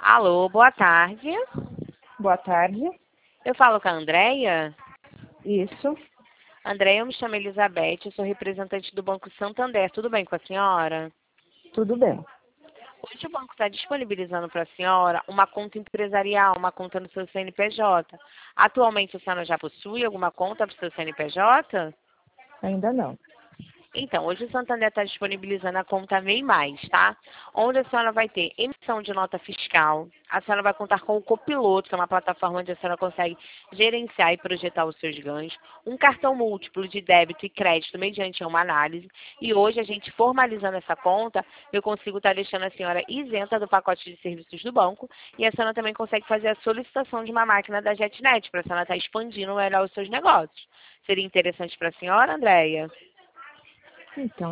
Alô, boa tarde. Boa tarde. Eu falo com a Andréia. Isso. Andréia, eu me chamo Elizabeth, eu sou representante do Banco Santander. Tudo bem com a senhora? Tudo bem. Hoje o banco está disponibilizando para a senhora uma conta empresarial, uma conta no seu CNPJ. Atualmente a senhora já possui alguma conta para o seu CNPJ? Ainda não. Então, hoje o Santander está disponibilizando a conta MEI Mais, tá? Onde a senhora vai ter emissão de nota fiscal, a senhora vai contar com o Copiloto, que é uma plataforma onde a senhora consegue gerenciar e projetar os seus ganhos, um cartão múltiplo de débito e crédito mediante uma análise, e hoje a gente formalizando essa conta, eu consigo estar deixando a senhora isenta do pacote de serviços do banco, e a senhora também consegue fazer a solicitação de uma máquina da JetNet, para a senhora estar expandindo melhor os seus negócios. Seria interessante para a senhora, Andréia? Então,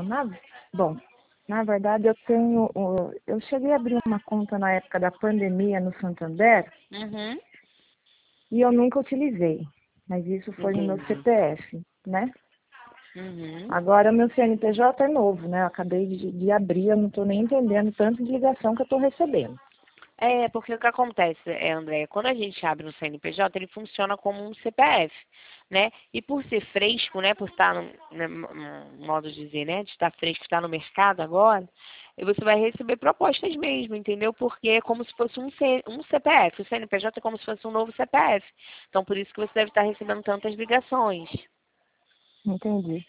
na verdade eu cheguei a abrir uma conta na época da pandemia no Santander Uhum. e eu nunca utilizei, mas isso foi no meu Entendi. CPF, né? Uhum. Agora o meu CNPJ é novo, né? Eu acabei de abrir, eu não estou nem entendendo tanto de ligação que eu estou recebendo. É, porque o que acontece, André, quando a gente abre um CNPJ, ele funciona como um CPF, né? E por ser fresco, né, por estar, modo de dizer, né, de estar fresco, estar no mercado agora, e você vai receber propostas mesmo, entendeu? Porque é como se fosse um CPF. O CNPJ é como se fosse um novo CPF. Então, por isso que você deve estar recebendo tantas ligações. Entendi.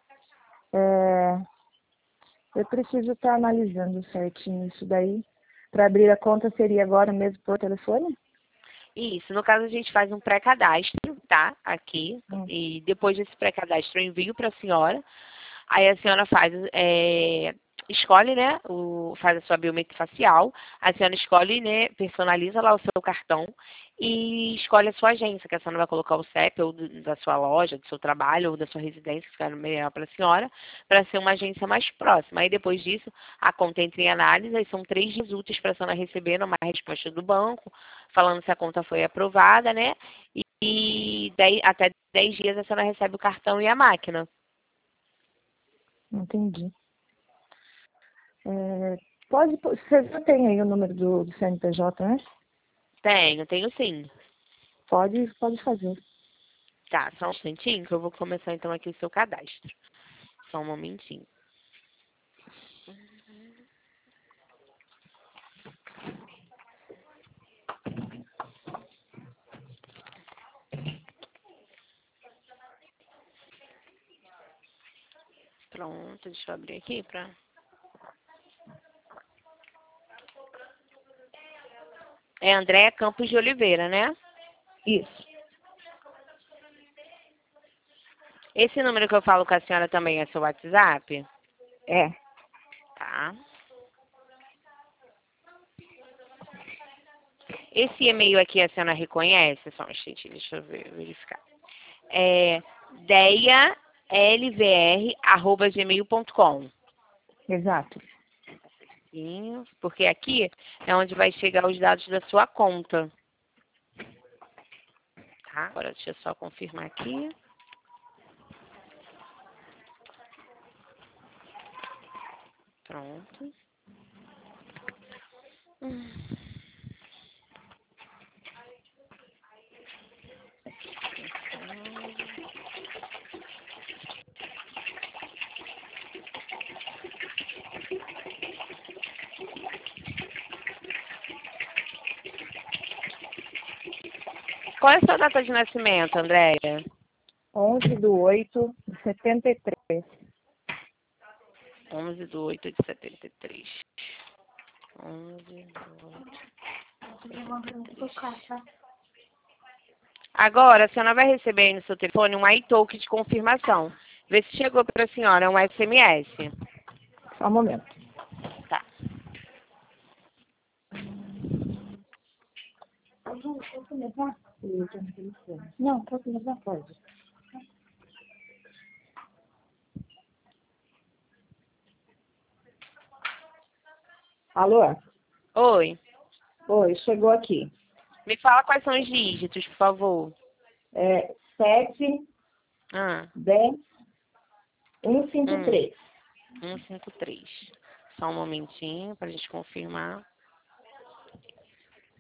É, eu preciso estar analisando certinho isso daí. Para abrir a conta seria agora mesmo por telefone? Isso, no caso a gente faz um pré-cadastro, tá? Aqui. Hum. E depois desse pré-cadastro eu envio para a senhora. Aí a senhora faz, escolhe, né? Faz a sua biometria facial. A senhora escolhe, né? Personaliza lá o seu cartão e escolhe a sua agência, que a senhora vai colocar o CEP ou da sua loja, do seu trabalho ou da sua residência, que ficar melhor para a senhora, para ser uma agência mais próxima. Aí depois disso, a conta entra em análise, aí são 3 dias úteis para a senhora receber uma resposta do banco, falando se a conta foi aprovada, né? E até 10 dias a senhora recebe o cartão e a máquina. Entendi. É, você já tem aí o número do CNPJ, né? Tenho sim. Pode fazer. Tá, só um instantinho que eu vou começar então aqui o seu cadastro. Só um momentinho. Pronto, deixa eu abrir aqui pra... É Andréa Campos de Oliveira, né? Isso. Esse número que eu falo com a senhora também é seu WhatsApp? É. Tá. Esse e-mail aqui a senhora reconhece? Só um instantinho, deixa eu verificar. É deialvr@gmail.com. Exato. Sim, porque aqui é onde vai chegar os dados da sua conta. Tá? Agora deixa eu só confirmar aqui. Pronto. Qual é a sua data de nascimento, Andréia? 11/8/73. 11/8/73. 11/8. Agora, a senhora vai receber aí no seu telefone um iTalk de confirmação. Vê se chegou para a senhora, é um SMS. Só um momento. Tá. Posso levar? Não, posso levar? Pode. Alô? Oi. Oi, chegou aqui. Me fala quais são os dígitos, por favor. 7, Ah, 10, 153. 153. Só um momentinho para a gente confirmar.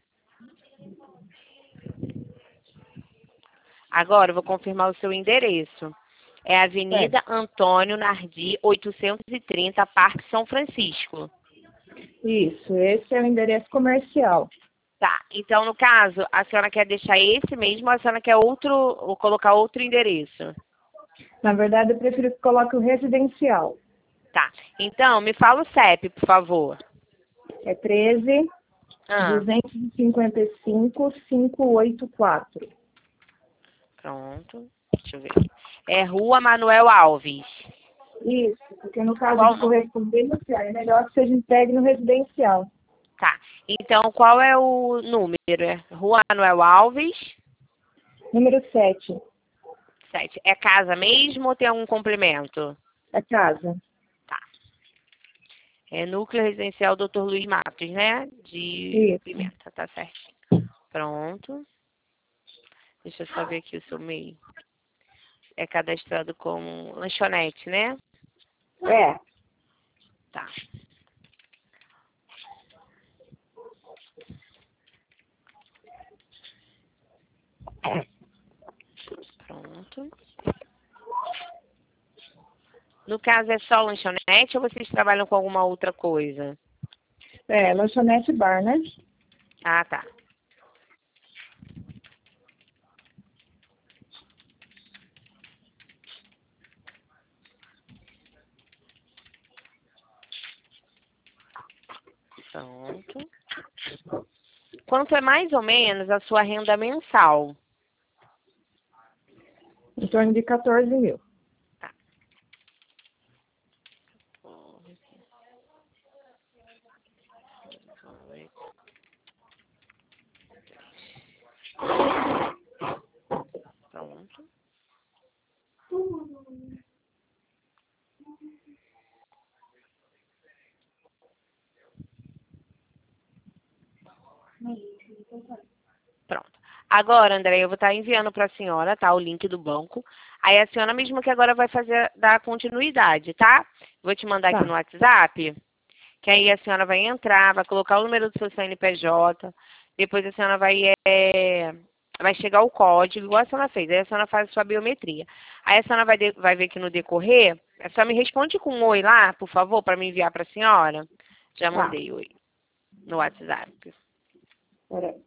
Agora eu vou confirmar o seu endereço. É Avenida Antônio Nardi, 830, Parque São Francisco. Isso, esse é o endereço comercial. Tá, então no caso, a senhora quer deixar esse mesmo ou a senhora quer outro, ou colocar outro endereço? Na verdade, eu prefiro que coloque o residencial. Tá, então me fala o CEP, por favor. É 13 Ah, 255 584. pronto, deixa eu ver aqui. É Rua Manuel Alves. Isso, porque no caso Qual, de correspondência, é melhor que seja entregue no residencial. tá, então qual é o número? É Rua Manuel Alves, Número 7, 7. É casa mesmo ou tem algum complemento? é casa. Tá. É Núcleo Residencial Dr. Luiz Matos, né? De Isso. Pimenta, tá certo. Pronto. Deixa eu só ver aqui o seu MEI. É cadastrado como lanchonete, né? É. Tá. Pronto. No caso, é só lanchonete ou vocês trabalham com alguma outra coisa? É, lanchonete bar, né? Ah, tá. Pronto. Quanto é mais ou menos a sua renda mensal? Em torno de 14 mil. Tá. Pronto. Pronto. Agora, André, eu vou estar enviando para a senhora, tá? O link do banco. Aí a senhora mesmo que agora vai fazer, dar continuidade, tá? Vou te mandar aqui Tá, no WhatsApp, que aí a senhora vai entrar, vai colocar o número do seu CNPJ, depois a senhora vai chegar o código, igual a senhora fez, aí a senhora faz a sua biometria. Aí a senhora vai ver que no decorrer, a senhora me responde com um oi lá, por favor, para me enviar para a senhora. Já tá. mandei oi no WhatsApp. Peraí.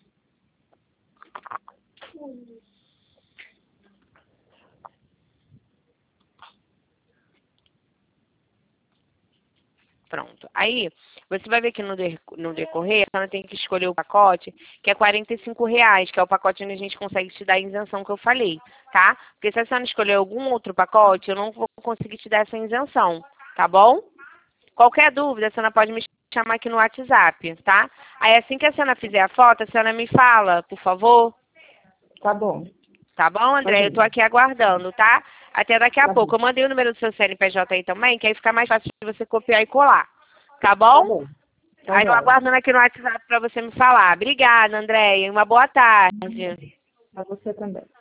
Pronto. Aí, você vai ver que no decorrer, a senhora tem que escolher o pacote, que é R$ 45, que é o pacote onde a gente consegue te dar a isenção que eu falei, tá? Porque se a senhora escolher algum outro pacote, eu não vou conseguir te dar essa isenção, tá bom? Qualquer dúvida, a senhora pode me chamar aqui no WhatsApp, tá? Aí, assim que a senhora fizer a foto, a senhora me fala, por favor. Tá bom. Tá bom, Tá André? Eu tô bem. aqui aguardando, tá? Até daqui a Tá bom. pouco. Eu mandei o número do seu CNPJ aí também, que aí fica mais fácil de você copiar e colar. Tá Tá bom? bom. Tá Aí eu jóia. aguardando aqui no WhatsApp pra você me falar. Obrigada, Andréia. Uma boa tarde. Pra você também.